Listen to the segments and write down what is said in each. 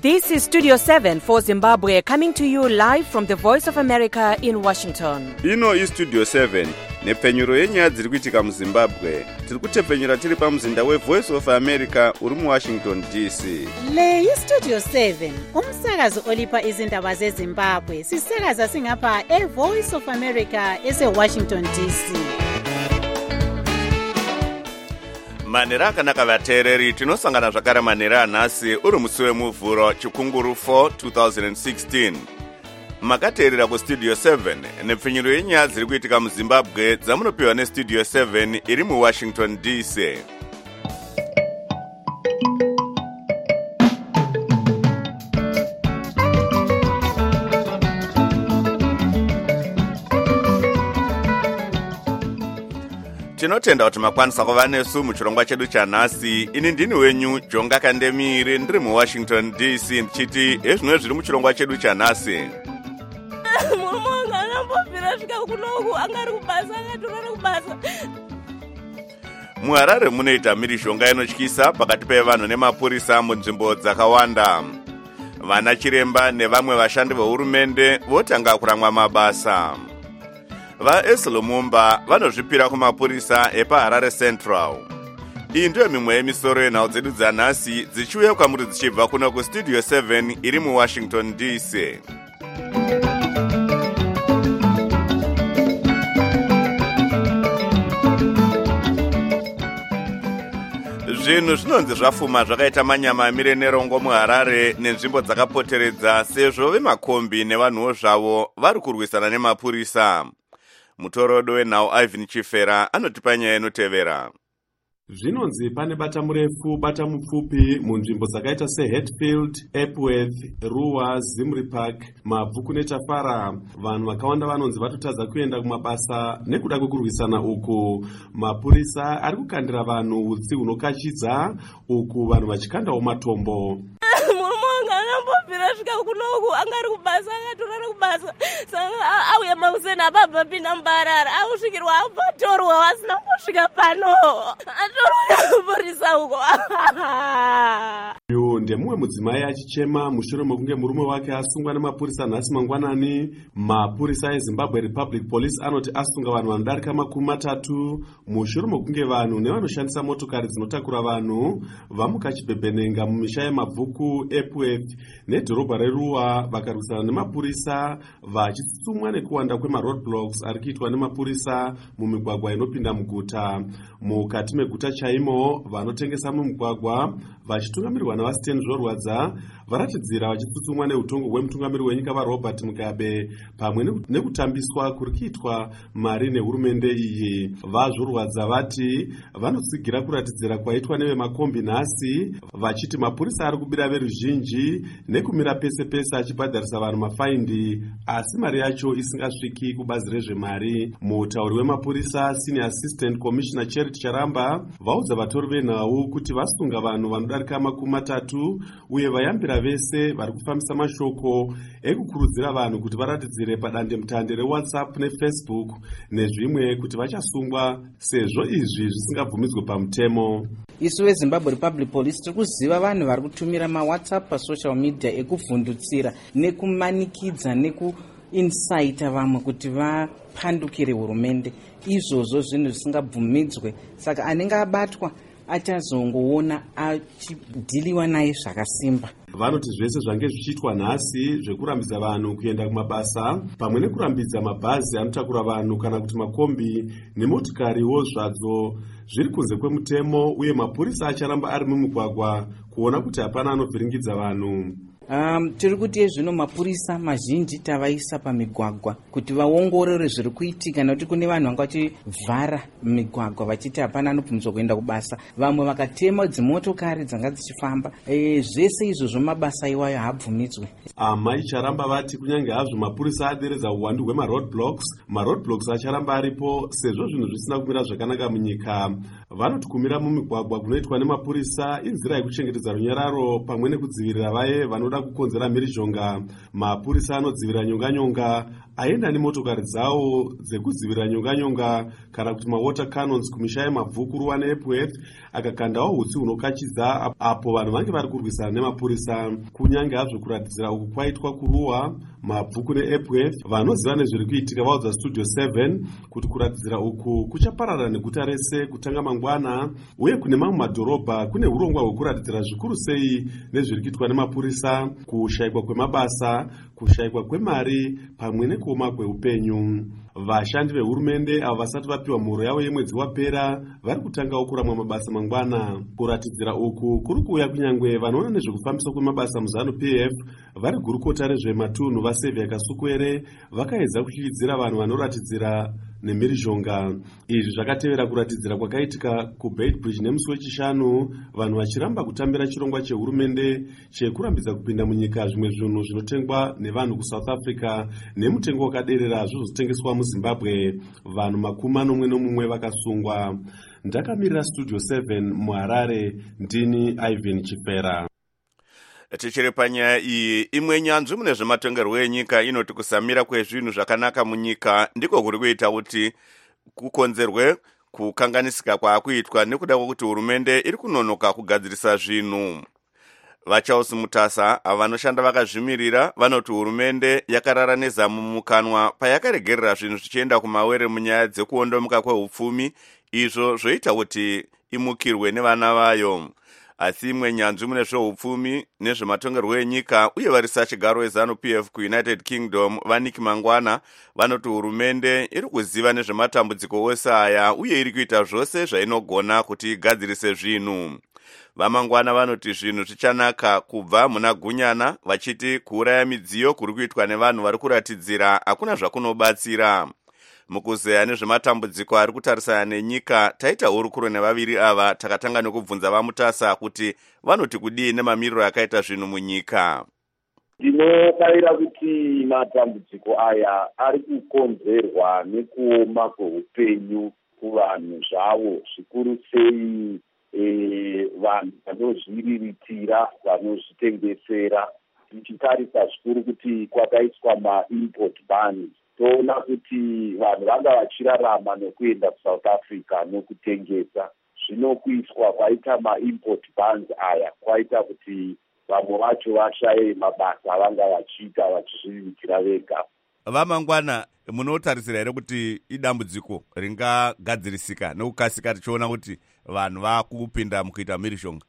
This is Studio 7 for Zimbabwe, coming to you live from the Voice of America in Washington. Ino is Studio 7, nepfenyuro yenyaya dziri kuitika muZimbabwe. Tiri kutepfenyura tiri pamuzinda weVoice of America uri muWashington DC. Le iStudio 7, umsakazo olipa izindaba zeZimbabwe. Sisakaza singapha eVoice of America eseWashington DC. Manera akanaka vateereri, tinosangana zvakare manera anhasi uri musi wemuvhuro chikunguru 4 2016. Makateerera kuStudio 7 nepfenyuro yenyaya dziri kuitika muZimbabwe dzamunopiwa neStudio 7 iri muWashington DC. Tinotenda kuti makwanisa kuva nesu muchirongwa chedu chanhasi. Ini ndini wenyu Jonga Kandemire, ndiri muWashington DC, ndichiti ezvino zviri muchirongwa chedu chanhasi. Mumonga angambobvira svika kunoku angari kubasa angatorora kubasa. MuHarare munoita mhirizhonga inotyisa pakati pevanhu nemapurisa munzvimbo dzakawanda. Vana chiremba nevamwe vashandi vehurumende votanga kuramwa mabasa. VaEslomumba vanozvipira kumapurisa epaHarare Central. Iyi ndiyo mimwe yemisoro yenhau dzedu dzanhasi dzichiuya kwamuri dzichibva kuno kuStudio 7 iri muWashington DC. Zvinhu zvinonzi zvafuma zvakaita manyama amire nerongo muHarare nenzvimbo dzakapoteredza sezvo vemakombi nevanhuwo zvavo vari kurwisana nemapurisa. Mutorodo wenhau Ivan Chifera anotipa nyaya inotevera. Zvinonzi pane bata murefu bata mupfupi munzvimbo dzakaita seHatfield, Epworth, Ruwa, Zimri Park, Mabvuku neTafara. Vanhu vakawanda vanonzi vatotadza kuenda kumabasa nekuda kwekurwisana uku. Mapurisa ari kukandira vanhu utsi hunokachidza uku vanhu vachikandawo matombo. Mumonga angambobvira svika kunoku angari kubasa angatorora kubasa. Saka auya mauseni abva pinda muBarara ausvikirwa apatorwa vasina kusvika pano. Atorwa mapurisa uko. Uyu ndemumwe mudzimai achichema mushure mekunge murume wake asungwa nemapurisa nhasi mangwanani. Mapurisa eZimbabwe Republic Police anoti asunga vanhu vanodarika 30 mushure mekunge vanhu nevanoshandisa motokari dzinotakura vanhu vamuka chibhebhenenga mumisha yeMabvuku, Epworth nedhorobha reRuwa vakarwisana nemapurisa vachitsutsumwa nekuwanda kwemaroadblocks ari kuitwa nemapurisa mumigwagwa inopinda muguta. Mukati meguta chaimo vanotengesa mumugwagwa vachitungamirirwa navaStan Zvorwadza varatidzira vachitsutsumwa neutongo hwemutungamiri wenyika vaRobert Mugabe pamwe nekutambiswa kuri kuitwa mari nehurumende iyi. VaZvorwadza vati vanotsigira kuratidzira kwaitwa nevemakombi nhasi vachiti mapurisa ari kubira veruzhinji nekumira pese pese achibhadharisa vanhu mafaindi asi mari yacho isingasviki kubazi rezvemari. Mutauri wemapurisa Senior Assistant Commissioner Charity Charamba vaudza vatori venhau kuti vasunga vanhu vanodarika 30 uye vayambira vese vari kufambisa mashoko ekukurudzira vanhu kuti varatidzire padandemutande reWhatsApp neFacebook nezvimwe kuti vachasungwa sezvo izvi zvisingabvumidzwe pamutemo. Isu veZimbabwe Republic Police tiri kuziva vanhu vari kutumira maWhatsApp pasocial media ekuvhundutsira nekumanikidza nekuinsaita vamwe kuti vapandukire hurumende. Izvozvo zvinhu zvisingabvumidzwe, saka anenge abatwa achazongoona achidhiliwa naye zvakasimba. Vanoti zvese zvange zvichiitwa nhasi zvekurambidza vanhu kuenda kumabasa pamwe nekurambidza mabhazi anotakura vanhu kana kuti makombi nemotikariwo zvadzo zviri kunze kwemutemo uye mapurisa acharamba ari mumugwagwa kuona kuti hapana anovhiringidza vanhu. Tiri kuti zvino mapurisa mazhinji tavaisa pamigwagwa kuti vaongorore zviri kuitika nekuti kune vanhu vanga vachivhara migwagwa vachiti hapana anobvumidzwa kuenda kubasa, vamwe vakatema dzimotokari dzanga dzichifamba. Zvese izvozvo mabasa iwayo haabvumidzwe. Amai Charamba vati kunyange hazvo mapurisa aderedza uwandu hwemaroadblocks acharamba aripo sezvo zvinhu zvisina kumira zvakanaka munyika. Vanoti kumira mumigwagwa kunoitwa nemapurisa inzira yekuchengetedza runyararo pamwe nekudzivirira vaye vanoda kukonzera mhirizhonga. Mapurisa anodzivira nyonga aenda nemotokari dzawo dzekuzivira nyonga-nyonga kana kuti mawater cannons kumisha yemabvukuruwa neEpworth, akakandawo hutsi hunokachidza apo vanhu vange vari kurwisana nemapurisa. Kunyange hazvo kuratidzira uku kwaitwa kuruwa mabvuku neEpworth, vanoziva nezviri kuitika vaudza Studio 7 kuti kuratidzira uku kuchaparara neguta rese kutanga mangwana, uye kune mamwe madhorobha kune urongwa hwekuratidzira zvikuru sei nezviri kuitwa nemapurisa, kushayikwa kwemabasa, kushayikwa kwemari pamwe nekuoma kweupenyu. Vashandi vehurumende avo vasati vapiwa mhoro yavo yemwedzi wapera vari kutangawo kuramwa mabasa mangwana. Kuratidzira uku kuri kuuya kunyangwe vanoona nezvekufambiswa kwemabasa muZANU-PF vari gurukota rezvematunhu vaSevia Kasukwere vakaedza kutyiridzira vanhu vanoratidzira nemhirizhonga. Izvi zvakatevera kuratidzira kwakaitika kuBeitbridge nemusi wechishanu, vanhu vachiramba kutambira chirongwa chehurumende chekurambidza kupinda munyika zvimwe zvinhu zvinotengwa nevanhu kuSouth Africa nemutengo wakaderera zvozotengeswa muZimbabwe. Vanhu 41 vakasungwa. Ndakamirira Studio 7 muHarare, ndini Ivan Chipera. Tichiri panyaya iyi, imwe nyanzvi mune zvematongerwo enyika inoti kusamira kwezvinhu zvakanaka munyika ndiko kuri kuita kuti kukonzerwe kukanganisika kwaakuitwa nekuda kwokuti hurumende iri kunonoka kugadzirisa zvinhu. VaCharles Mutasa vanoshanda vakazvimirira vanoti hurumende yakarara nezamu mumukanwa payakaregerera zvinhu zvichienda kumawere munyaya dzekuondomuka kwehupfumi, izvo zvoita kuti imukirwe nevana vayo. Asi imwe nyanzvi mune zvehupfumi nezvematongerwo enyika uye varisa chigaro weZANU-PF kuUnited Kingdom Vaniki Mangwana vanoti hurumende iri kuziva nezvematambudziko ose aya uye iri kuita zvose zvainogona kuti igadzirise zvinhu. VaMangwana vanoti zvinhu zvichanaka kubva muna Gunyana, vachiti kuuraya midziyo kuri kuitwa nevanhu vari kuratidzira hakuna zvakunobatsira. Mukuzeya nezvematambudziko ari kutarisana nenyika, taita hurukuro nevaviri ava takatanga nekubvunza vaMutasa kuti vanoti kudii nemamiriro akaita zvinhu munyika. Ndinofarira kuti matambudziko aya ari kukonzerwa nekuoma kweupenyu kuvanhu zvavo, zvikuru sei vanhu vanozviriritira, vanozvitengesera. Tichitarisa zvikuru kuti kwakaiswa ma-import bans, toona kuti vanhu vanga vachirarama nokuenda kuSouth Africa nokutengesa. Zvino kuiswa kwaita ma-import bans aya kwaita kuti vamwe vacho vashaye mabasa avanga vachiita vachizviritira vega. VaMangwana, munotarisira here kuti idambudziko ringagadzirisika nekukasika tichiona kuti vanhu vakupinda mukuita mhirizhonga?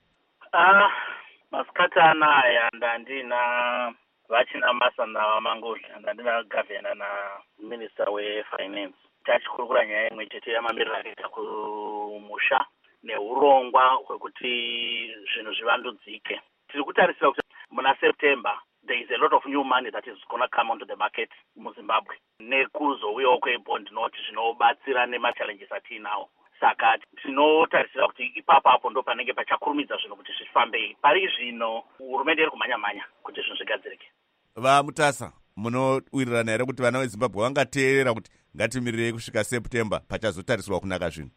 Masikati anaya ndandina vachina masana vamangozvi, ndandina gavhena naminista wefinance. Tachikurukura nyaya imwe chete yamamiriro akaita kumusha neurongwa hwekuti zvinhu zvivandudzike. Tiri kutarisira kuti muna September there is a lot of new money that is going to come onto the market muZimbabwe, nekuzouyawo kwebond note zvinobatsira nemachallenges atiinawo. Saka tinotarisira kuti ipapo ndo panenge pachakurumidza zvinhu kuti zvifambei. Pari zvino hurumende iri kumhanya-mhanya kuti zvinhu zvigadzirike. VaMutasa, munowirirana here kuti vana veZimbabwe vangateerera kuti ngatimirirei kusvika September pachazotarisirwa kunaka zvinhu?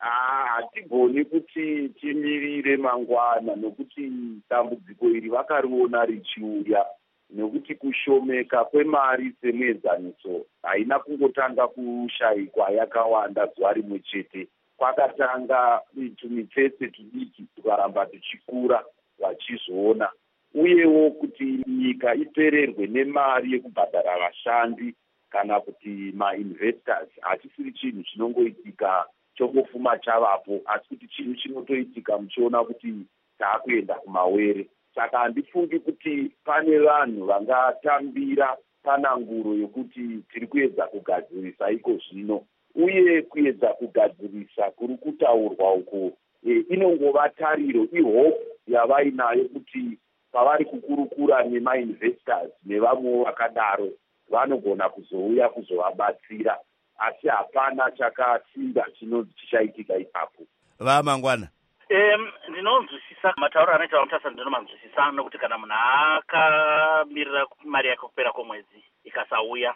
Hatigoni kuti timirire mangwana, nokuti dambudziko iri vakariona richiuya, nekuti kushomeka kwemari semwenzaniso haina kungotanga kushayikwa yakawanda zuva rimwe chete. Kwakatanga tumitsetse tudiki tukaramba tuchikura vachizoona, uyewo kuti nyika ipererwe nemari yekubhadhara vashandi kana kuti ma-investors hachisiri chinhu chinongoitika chongofuma chavapo, asi kuti chinhu chinotoitika muchiona kuti taakuenda kumawere. Saka handifungi kuti pane vanhu vangatambira pananguro yokuti tiri kuedza kugadzirisa iko zvino, uye kuedza kugadzirisa kuri kutaurwa uko inongova tariro, ihope yavainayo kuti pavari kukurukura nemainvestors nevamwewo vakadaro vanogona kuzouya kuzovabatsira, asi hapana chakasimba chinonzi chichaitika ipapo. VaMangwana, ndinonzwisisa matauro anoita vaMutasa, ndinomanzwisisa nokuti kana munhu akamirira mari yake kupera kwomwedzi ikasauya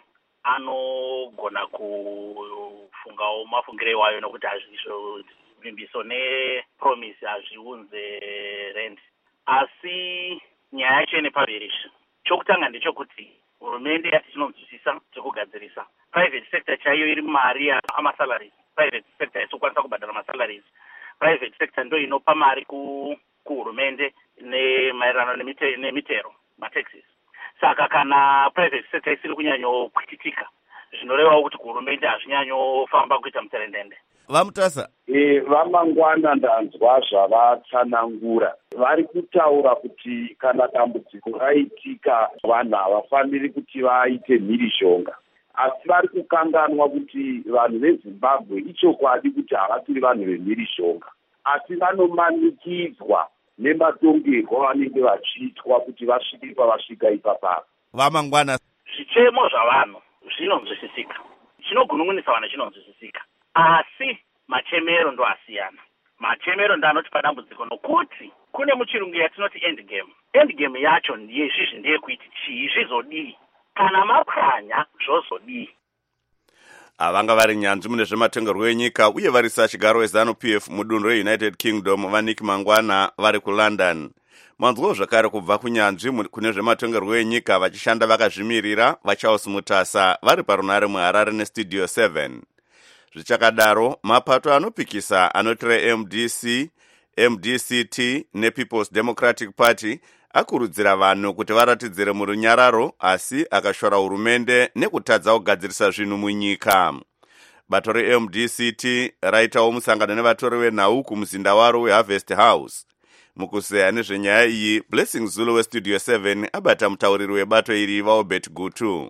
anogona kufungawo mafungire iwayo, nokuti izvo vimbiso nepromisi hazviunze rent. Asi nyaya yacho ine paverishi. Chokutanga ndechokuti hurumende yati tinonzwisisa zvekugadzirisa private sector chaiyo iri mari amasalaries. Private sector isokwanisa kubhadhara masalaries. Private sector ndo inopa mari kuhurumende maererano nemitero mataxes. Saka kana private sector isiri kunyanyokwitika zvinorevawo kuti kuhurumende hazvinyanyofamba kuita mutserendende. Vamutasa vamangwana ndanzwa zvavatsanangura. Vari kutaura kuti kana dambudziko raitika vanhu havafaniri kuti vaite mhirishonga, asi vari kukanganwa kuti vanhu veZimbabwe ichokwadi kuti havatiri vanhu vemhirishonga, asi vanomanikidzwa nematongerwo vanenge vachiitwa kuti vasvike pavasvika ipapapa. Vamangwana, zvichemo zvavanhu zvinonzwisisika, chinogunun'unisa vanhu chinonzwisisika, asi machemero ndo asiyana. Machemero ndo anotipa dambudziko nokuti kune muchirungu yatinoti endgame. Endgame yacho ndiyezvizvi ndeyekuiti chii zvizodii, kana mapwanya zvozodii. Avanga vari nyanzvi mune zvematongerwo enyika uye varisa chigaro weZANU-PF mudunhu reUnited Kingdom vaNick Mangwana vari kuLondon. Manzwawo zvakare kubva kunyanzvi kune zvematongerwo enyika vachishanda vakazvimirira vaCharles Mutasa vari parunare muHarare neStudio 7. Zvichakadaro, mapato anopikisa anotore MDC, MDCT nePeople's Democratic Party akurudzira vanhu kuti varatidzire murunyararo asi akashora hurumende nekutadza kugadzirisa zvinhu munyika. Bato reMDCT raitawo musangano nevatori venhau kumuzinda waro weHarvest House. Mukuseya nezvenyaya iyi, Blessing Zulu weStudio 7 abata mutauriri webato iri vaObert Gutu.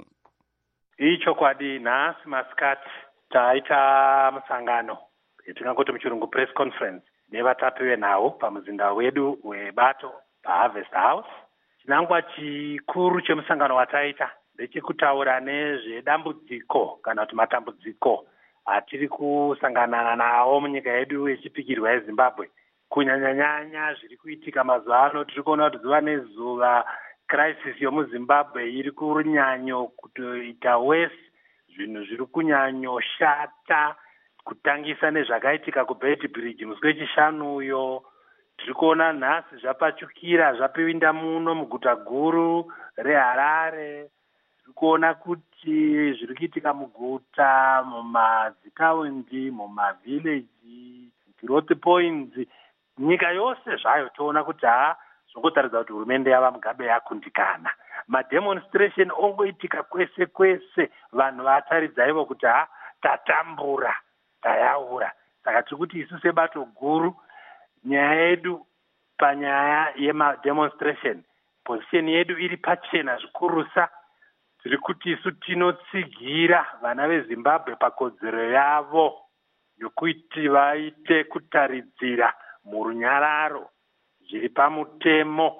Ichokwadi nhasi masikati taita musangano yatingangoti muchirungu press conference nevatapi venhau pamuzinda wedu webato paHarvest House. Chinangwa chikuru chemusangano wataita ndechekutaura nezvedambudziko kana kuti matambudziko atiri kusangana nawo munyika yedu yechipikirwa yeZimbabwe. Kunyanyanyanya zviri kuitika mazuva ano tiri kuona kuti zuva nezuva crisis yomuZimbabwe iri kunyanyo kutoita wese, zvinhu zviri kunyanyoshata kutangisa nezvakaitika kuBeit Bridge musi wechishanu uyo. Tiri kuona nhasi zvapachukira zvapinda muno muguta guru reHarare. Tiri kuona kuti zviri kuitika muguta, mumadzitaundi, mumavhileji, growth points, nyika yose zvayo toona kuti zvongotaridza kuti hurumende yava mugabe yakundikana. Mademonstration ongoitika kwese kwese, vanhu vataridza ivo kuti tatambura, tayaura. Saka tiri kuti isu sebato guru, nyaya yedu panyaya yemademonstration, position yedu iri pachena zvikurusa. Tiri kuti isu tinotsigira vana veZimbabwe pakodzero yavo yokuti vaite kutaridzira murunyararo zviri pamutemo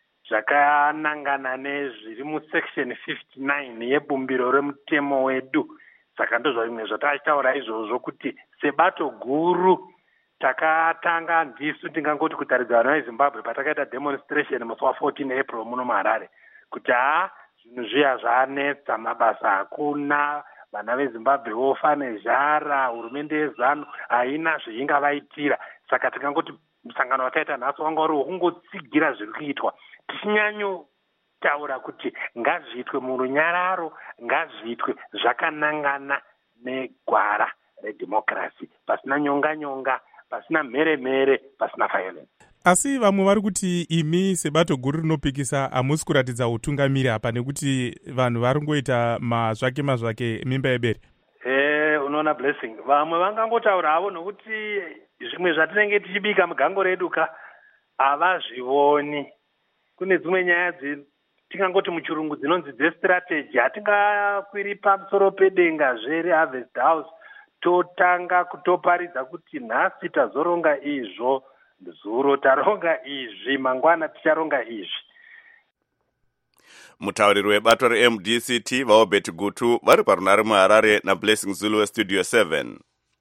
zvakanangana nezviri musection 59 yebumbiro remutemo wedu. Saka ndozvimwe zvatachitaura izvozvo kuti sebato guru takatanga ndisu tingangoti kutaridza vana veZimbabwe patakaita demonstration musi wa14 April muno muHarare kuti zvinhu zviya zvanetsa, mabasa hakuna, vana veZimbabwe vofa nezhara, hurumende yeZANU haina zvaingavaitira. Saka tingangoti musangano wataita nhasi wanga uri wokungotsigira zviri kuitwa, tichinyanyotaura kuti ngazviitwe murunyararo, ngazviitwe zvakanangana negwara redhimokirasi, pasina nyonga-nyonga, pasina mhere-mhere, pasina violence. Asi vamwe vari kuti imi sebato guru rinopikisa hamusi kuratidza utungamiri apa nekuti vanhu vari ngoita mazvake mimba yebere. Unoona Blessing, vamwe vangangotaura havo nokuti zvimwe zvatinenge tichibika mugango redu havazvioni. Kune dzimwe nyaya tingangoti muchirungu dzinonzi dzestrategy, hatingakwiri pamusoro pedenga reHarvest House totanga kutoparidza kuti nhasi tazoronga izvo, zuro taronga izvi, mangwana ticharonga izvi. Mutauriri webato reMDCT vaObert Gutu vari parunare muHarare naBlessing Zulu weStudio 7.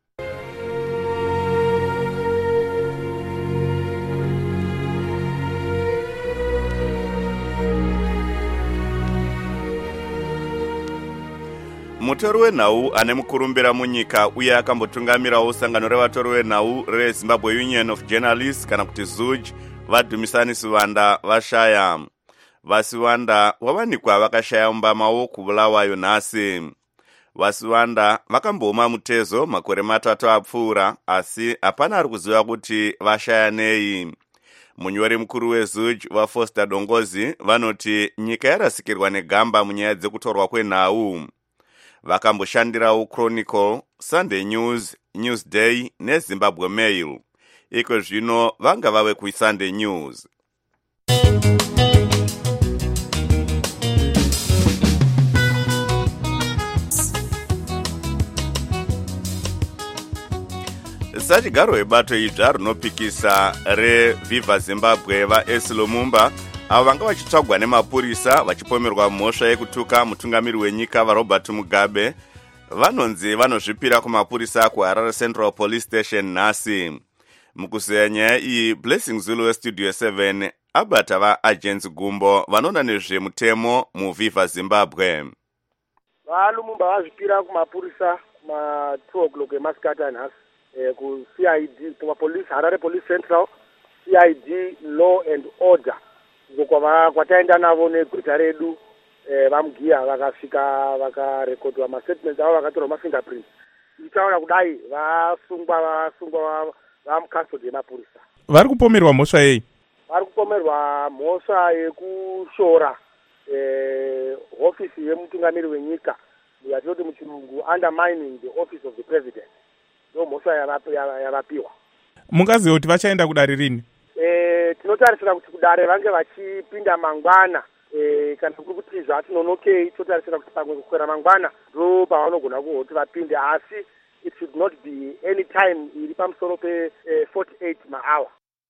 Mutori wenhau ane mukurumbira munyika uye akambotungamirawo sangano revatori wenhau reZimbabwe Union of Journalists kana kuti ZUJ, vaDhumisani Sivanda vashaya. vasiwanda wavanikwa vakashaya umbama wokuvulawayo nhasi. Vasiwanda vakamboma mutezo makore 3 apfuura, asi hapana ari kuziva kuti vashaya nei. Munyori mukuru weZUJ vaFoster Dongozi vanoti nyika yarasikirwa negamba munyaya dzekutorwa kwenhau. Vakamboshandirawo Chronicle, Sunday News, Newsday neZimbabwe Mail. Iko zvino vanga vave kuSunday News. Sachigaro webato idzva rinopikisa reViva Zimbabwe vaEsi Lumumba avo vanga vachitsvagwa nemapurisa vachipomerwa mhosva yekutuka mutungamiri wenyika vaRobert Mugabe vanonzi vanozvipira kumapurisa kuHarare Central Police Station nhasi. Mukuzeya nyaya iyi, Blessing Zulu weStudio 7 abata vaagents gumbo vanoona nezvemutemo muViva Zimbabwe. VaLumumba vazvipira kumapurisa kuma 2 o'clock emasikati nhasi ku CID, kuma police, Harare Police Central, CID Law and Order. Kwataenda navo negweta redu vamugiya vakasvika vakarekodwa mastatements avo vakatorwa mafingerprints. Ichaona kudai vasungwa vamukastodi yemapurisa. Vari kupomerwa mhosva yei? Vari kupomerwa mhosva yekushora ofisi yemutungamiri wenyika, yatinoti muchirungu undermining the office of the president. Ndo mhosva yavapiwa. Mungaziva kuti vachaenda kudare rini? Tinotarisira kuti kudare vange vachipinda mangwana, kana kuri kuti zvatinonokei totarisira kuti pamwe kukwera mangwana ndo pavanogona kuti vapinde, asi it should not be any time iri pamusoro pe 48 mahour.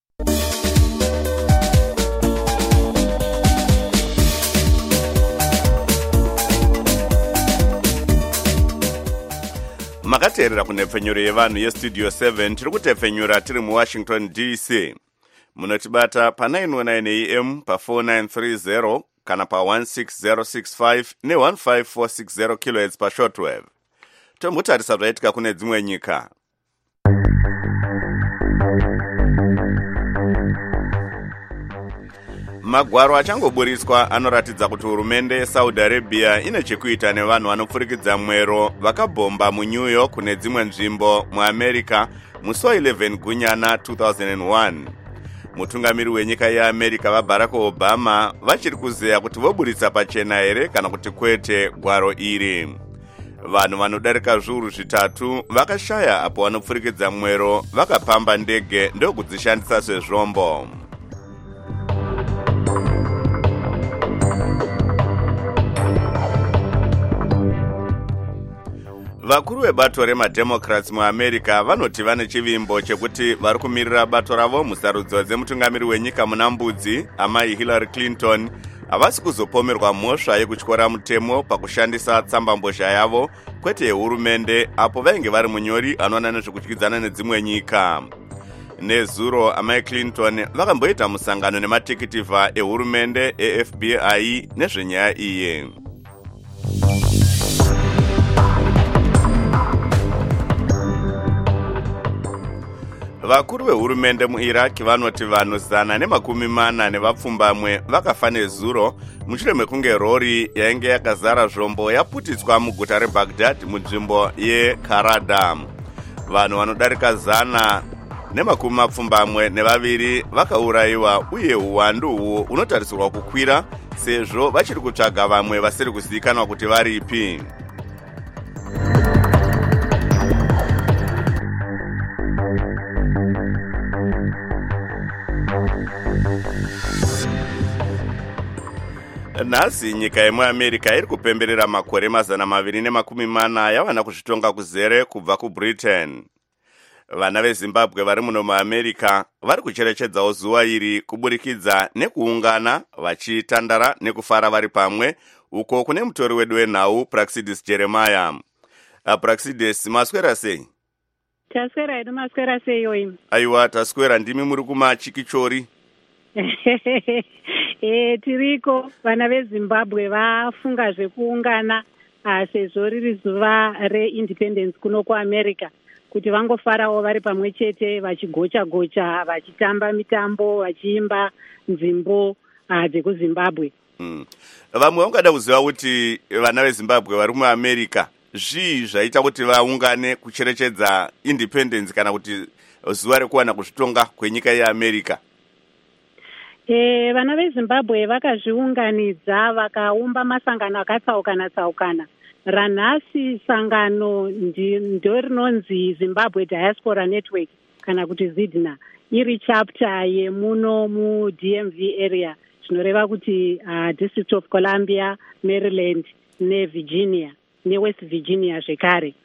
Makateerera kunepfenyuro yevanhu yeStudio 7 tiri kutepfenyura tiri muWashington DC. Munotibata pa 919 AM pa 4930 kana pa 16065 ne 15460 kHz pa shortwave. Tombotarisa zvaitika kune dzimwe nyika. Magwaro achangoburiswa anoratidza kuti hurumende yeSaudi Arabia ine chekuita nevanhu vanopfurikidza mwero vakabhomba muNew York kune dzimwe nzvimbo muAmerica musi wa11 Gunyana 2001. Mutungamiri wenyika yeAmerica vaBarack Obama vachiri kuzeya kuti voburitsa pachena here kana kuti kwete gwaro iri. Vanhu vanodarika zviuru 3 vakashaya apo vanopfurikidza mwero vakapamba ndege ndokudzishandisa sezvombo. Vakuru vebato remademocrats muAmerica vanoti vane chivimbo chekuti vari kumirira bato ravo musarudzo dzemutungamiri wenyika muna mbudzi amai Hillary Clinton havasi kuzopomerwa mhosva yekutyora mutemo pakushandisa tsambambozha yavo kwete yehurumende apo vainge vari munyori anoona nezvekutyidzana nedzimwe nyika. Nezuro amai Clinton vakamboita musangano nematekitivha ehurumende eFBI nezvenyaya iyi. Vakuru vehurumende muIraq vanoti vanhu 140 vapfumbamwe vakafa nezuro mushure mekunge rori yainge yakazara zvombo yaputitswa muguta reBaghdad munzvimbo yeKarada. Vanhu vanodarika 120 vakaurayiwa uye uwandu uhu unotarisirwa kukwira sezvo vachiri kutsvaga vamwe vasiri kuzivikanwa kuti varipi. Nhasi nyika yemuAmerica iri kupemberera makore 240 yavana kuzvitonga kuzere kubva kuBritain. Vana veZimbabwe vari muno muAmerica vari kucherechedzawo zuva iri kuburikidza nekuungana vachitandara nekufara vari pamwe uko kune mutori wedu wenhau Praxidis Jeremiah. Praxidis, maswera sei? Taswera edu, maswera sei yoyi? Aiwa, taswera. Ndimi muri kumachikichori? Tiriko vana veZimbabwe vafunga zvekuungana sezvo riri zuva reindependence kuno kuAmerica kuti vangofarawo vari pamwe chete vachigocha-gocha, vachitamba mitambo, vachiimba nzimbo dzekuZimbabwe. Vamwe vangada kuziva kuti vana veZimbabwe vari muAmerica zvii zvaita kuti vaungane kucherechedza independence kana kuti zuva rekuwana kuzvitonga kwenyika yeAmerica. Vana veZimbabwe vakazviunganidza vakaumba masangano akatsaukana. Ranhasi sangano ndo rinonzi Zimbabwe Diaspora Network kana kuti ZIDNA, iri chapter yemuno muDMV area, zvinoreva kuti District of Columbia, Maryland neVirginia neWest Virginia zvekare.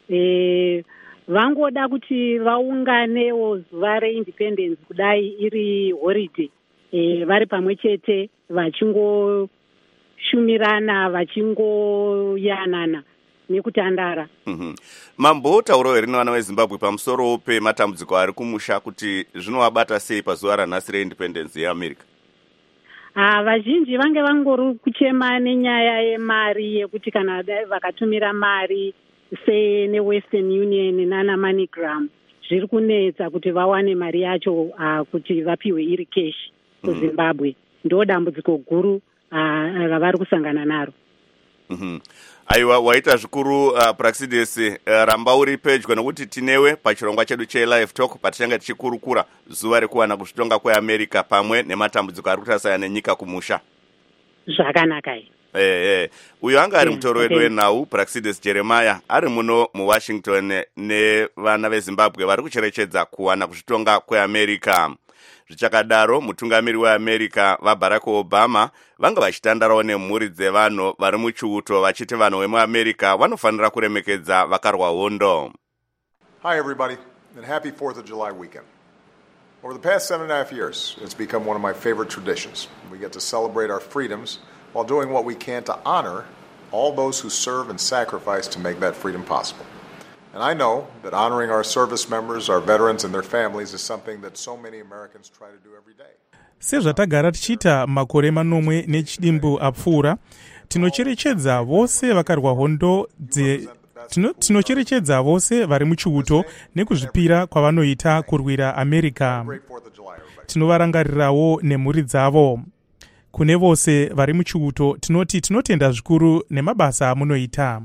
Vangoda kuti vaunganewo zuva reindependence kudai iri holiday, vari pamwe chete vachingoshumirana vachingoyanana nekutandara. Mambotaurawo here nevana veZimbabwe pamusoro pematambudziko ari kumusha kuti zvinovabata sei pazuva ranhasi reindependence yeAmerica? Vazhinji vange vangori kuchema nenyaya yemari yekuti kana vakatumira mari se neWestern Union nana MoneyGram zviri kunetsa kuti vawane mari yacho kuti vapiwe iri cash kuZimbabwe. Ndo dambudziko guru ravari kusangana naro. Aiwa, waita zvikuru Praxidis, ramba uri pedyo nokuti tinewe pachirongwa chedu cheLive Talk patichange tichikurukura zuva rekuwana kuzvitonga kweAmerica pamwe nematambudziko ari kutasaya nenyika kumusha. Zvakanaka. Uyo anga ari mutoro wedu wenhau Praxidis Jeremiah ari muno muWashington nevana veZimbabwe vari kucherechedza kuwana kuzvitonga kweAmerica. Zvichakadaro, mutungamiri weAmerica vaBarack Obama vanga vachitandarawo nemhuri dzevanhu vari muchiuto vachiti vanhu vemuAmerica vanofanira kuremekedza vakarwa hondo. Hi everybody, and happy 4th of July weekend. Over the past 7.5 years, it's become one of my favorite traditions. We get to celebrate our freedoms while doing what we can to honor all those who serve and sacrifice to make that freedom possible. And I know that honoring our service members, our veterans and their families is something that so many Americans try to do every day. Sezvatagara tichita makore manomwe nechidimbu apfuura, tinocherechedza vose vakarwa hondo tinocherechedza vose vari muchiuto nekuzvipira kwavanoita kurwira America. Tinovarangarirawo nemhuri dzavo. Kune vose vari muchiuto tinoti tinotenda zvikuru nemabasa amunoita.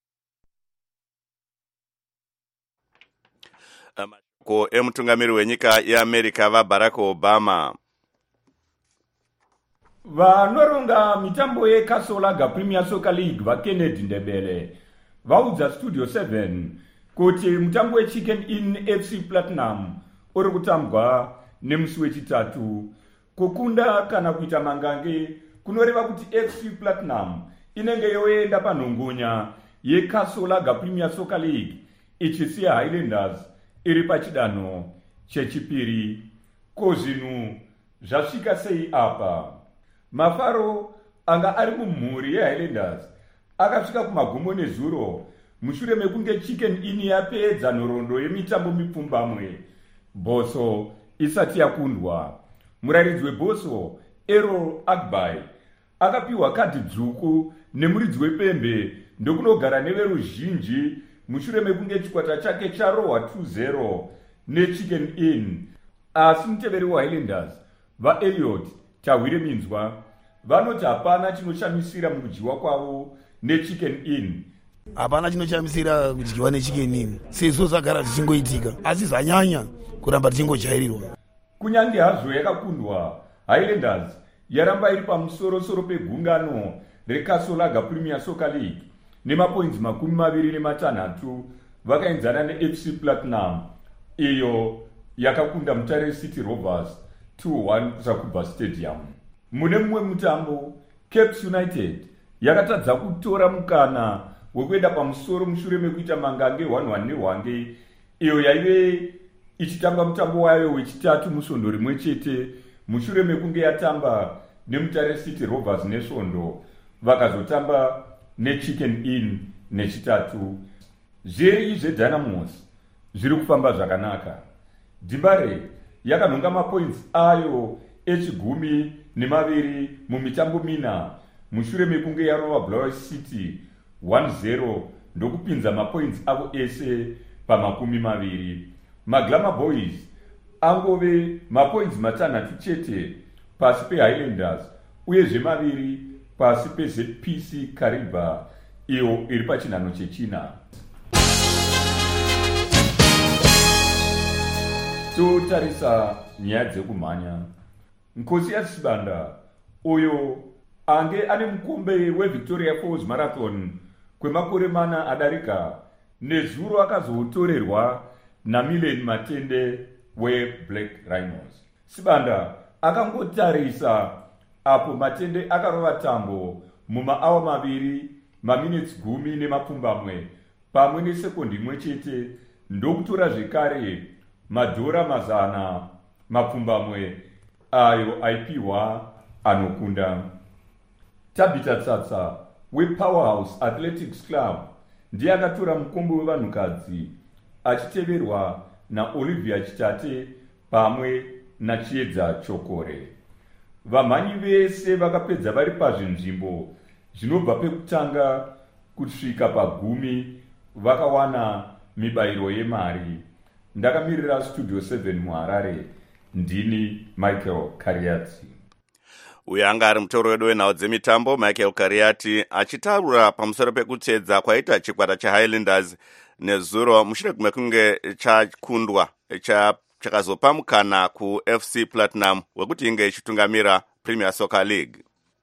Ko emutungamiri wenyika yeAmerica vaBarack Obama. Vanoronga mitambo yeKasolaga Premier Soccer League vaKennedy Ndebele vaudza Studio 7 kuti mutambo weChicken Inn FC Platinum uri kutambwa nemusi wechitatu. Kukunda kana kuita mangange kunoreva kuti FC Platinum inenge yoenda panhongonya yeKasolaga Premier Soccer League ichisiya Highlanders iri pachidanho chechipiri. Ko zvinhu zvasvika sei apa? Mafaro anga ari mumhuri yeHighlanders akasvika kumagumo nezuro mushure mekunge Chicken Inn yapedza nhoroondo yemitambo mipfumbamwe Boso isati yakundwa. Muraridzi weBoso Errol Agbai akapiwa kadhi dzvuku nemuridzi wepembe ndokunogara neveruzhinji mushure mekunge chikwata chake charohwa 2-0 neChicken Inn. Asi muteveri waHighlanders vaElliot Tahwire Minzwa vanoti hapana chinoshamisira mukudyiwa kwavo neChicken Inn. Hapana chinoshamisira kudyiwa neChicken Inn sezvo zvagara zvichingoitika asi zvanyanya kuramba tichingojairirwa. Kunyange hazvo yakakundwa, Highlanders yaramba iri pamusoro-soro pegungano reKasolaga Premier Soccer League nemapoints 26 vakaenzana neFC Platinum iyo yakakunda Mutare City Rovers 2-1 kuSakubva Stadium. Mune mumwe mutambo, Cape United yakatadza kutora mukana wekuenda pamusoro mushure mekuita mangange 1-1 neHwange iyo yaive ichitamba mutambo wayo wechitatu musvondo rimwe chete mushure mekunge yatamba neMutare City Rovers nesvondo vakazotamba neChicken Inn nechitatu. Zveri zveDynamos zviri kufamba zvakanaka. Dimbare yakanhonga mapoints ayo echigumi mumitambo mina mushure mekunge yarova Blower City 1-0 ndokupinza mapoints avo ese pa20. MaGlamour Boys angove mapoints 6 chete pasi peHighlanders uyezve maviri pasi peZPC Kariba iyo iri pachinhano chechina. Totarisa nyaya dzekumhanya. Nkosiyasi Sibanda uyo ange ane mukombe weVictoria Falls Marathon kwemakore 4 adarika nezuro akazotorerwa naMilen Matende weBlack Rhinos. Sibanda akangotarisa apo Matende akarova tambo mumaawa 2 maminitsi 10 nemapfumbamwe pamwe nesekondi imwe chete ndokutora zvekare madhora 100 mapfumbamwe ayo aipiwa anokunda. Tabitha Tsatsa wePowerhouse Athletics Club ndiye akatora mukombe wevanhukadzi achiteverwa naOlivia Chitate pamwe naChiedza Chokore. Vamhanyi vese vakapedza vari pazvinzvimbo zvinobva pekutanga kusvika pa10 vakawana mibayiro yemari. Ndakamirira Studio 7 muHarare, ndini Michael Kariati. Uyo anga ari mutoro wedu wenhau dzemitambo Michael Kariati achitaura pamusoro pekutedza kwaita chikwata chaHighlanders nezuro mushure kunge chakundwa chakazopa mukana kuFC Platinum wekuti inge ichitungamira Premier Soccer League.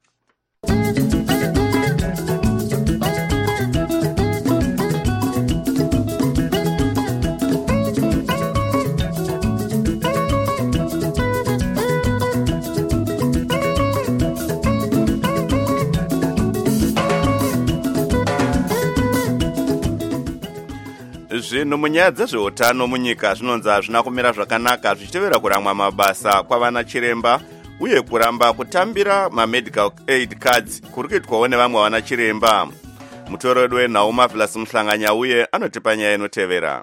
Zvino munyaya dzezveutano munyika zvinonzi hazvina kumira zvakanaka zvichitevera kuramwa mabasa kwavana chiremba uye kuramba kutambira mamedical aid cards kuri kuitwawo nevamwe vana chiremba. Mutoro wedu wenhau Marvelous Muhlanganya uye anotipa nyaya inotevera.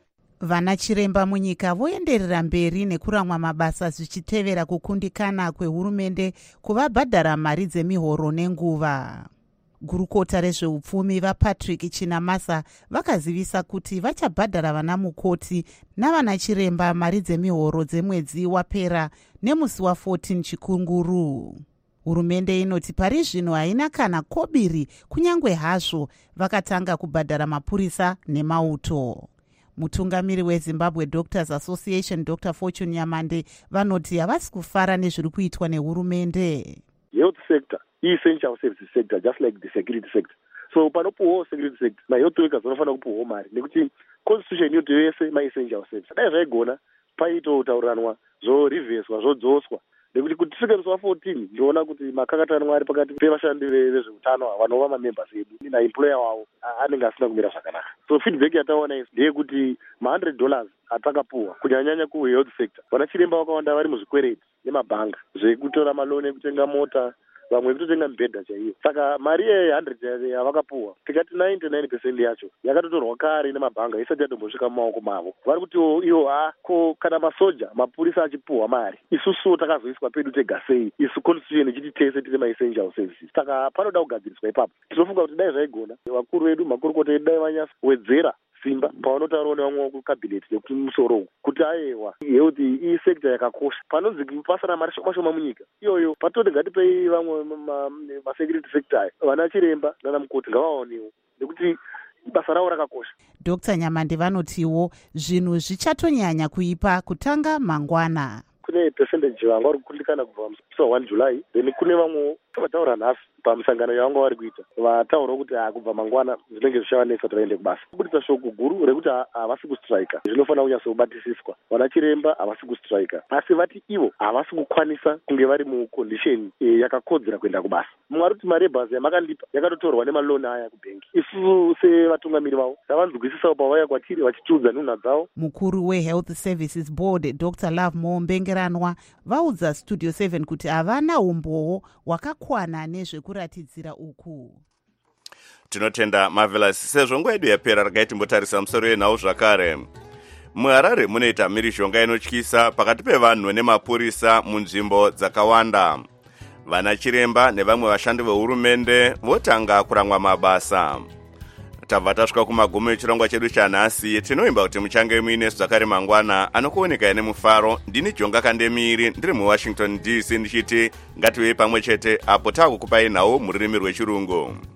Vana chiremba munyika voenderera mberi nekuramwa mabasa zvichitevera kukundikana kwehurumende kuvabhadhara mari dzemihoro nenguva. Gurukota rezveupfumi vaPatrick Chinamasa vakazivisa kuti vachabhadhara vana mukoti navana chiremba mari dzemihoro dzemwedzi wapera nemusi wa14 Chikunguru. Hurumende inoti pari zvino haina kana kobiri kunyangwe hazvo vakatanga kubhadhara mapurisa nemauto. Mutungamiri weZimbabwe Doctors Association Dr. Fortune Nyamande vanoti havasi kufara nezviri kuitwa nehurumende. Health sector essential services sector just like the security sector. So panopuwa security sector mahealth workers vanofanira kupuwa mari nekuti constitution yoto yese essential services. Dai zvaigona paitotauranwa zvorivheswa zvodzoswa nekuti kuti tisvike musi wa14 ndiona kuti makakatanwa ari pakati pevashandi vezveutano vanova mamembers edu naemployer wavo anenge asina kumira zvakanaka. So feedback yataona isi ndeyekuti $100 atakapuwa kunyanyanya kuhealth sector vana chiremba vakawanda vari muzvikwereti nemabhanga zvekutora maloni ekutenga mota vamwe kutotenga mibhedha chaiyo. Saka mari ye100 yavakapuwa tikati 99% yacho yakatotorwa kare nemabhanga isati yatombosvika mumaoko mavo. Vari kuti iwo ko kana masoja mapurisa achipuwa mari isusu takazoiswa pedu tega sei isu constitution ichiti tese tiri maessential services. Saka panoda kugadziriswa ipapo. Tinofunga kuti dai zvaigona vakuru vedu makurukota edu dai vanyasa wedzera simba pavanotaurawo nevamwe kucabinet nekuti musoro kuti aiwa health iyi sector yakakosha panonzi basa ramari shoma munyika iyoyo patoti ngatipei vamwe masecurity sector aya vana chiremba nana mukoti ngavaonewo nekuti basa ravo rakakosha. Dr. Nyamande vanotiwo zvinhu zvichatonyanya kuipa kutanga mangwana. Kune percentage vanga vari kukundikana kubva musi wa1 July then kune vamwe vataura nhasi pamusangano yavanga vari kuita vataura kuti kubva mangwana zvinenge zvichavanetsa kuti vaende kubasa. Kubudisa shoko guru rekuti havasi kustrika zvinofanira kunyatsobatisiswa. Vana chiremba havasi kustrika asi vati ivo havasi kukwanisa kunge vari mucondition yakakodzera kuenda kubasa. Mumwe ari kuti mari yebhasi yamakandipa yakatotorwa nemaloni aya kubhengi. Isusu sevatungamiri vavo tavanzwisisawo pavauya kwatiri vachitiudza nhunha dzavo. Mukuru weHealth Services Board Dr. Love Mombengeranwa vaudza Studio 7 kuti havana umbowo wakakwana nezvekuratidzira uku. Tinotenda Marvelous. Sezvo nguva yedu yapera regai timbotarisa musoro wenhau zvakare. MuHarare munoita mhirizhonga inotyisa pakati pevanhu nemapurisa munzvimbo dzakawanda. Vana chiremba nevamwe vashandi vehurumende votanga kuramwa mabasa. tabva tasvika kumagumo echirongwa chedu chanhasi. Tinoimba kuti muchange muine zvakare mangwana anokuoneka nemufaro. Ndini Jonga Kandemiri ndiri muWashington DC ndichiti ngative pamwe chete apo takukupai nawo mururimi rwechirungu.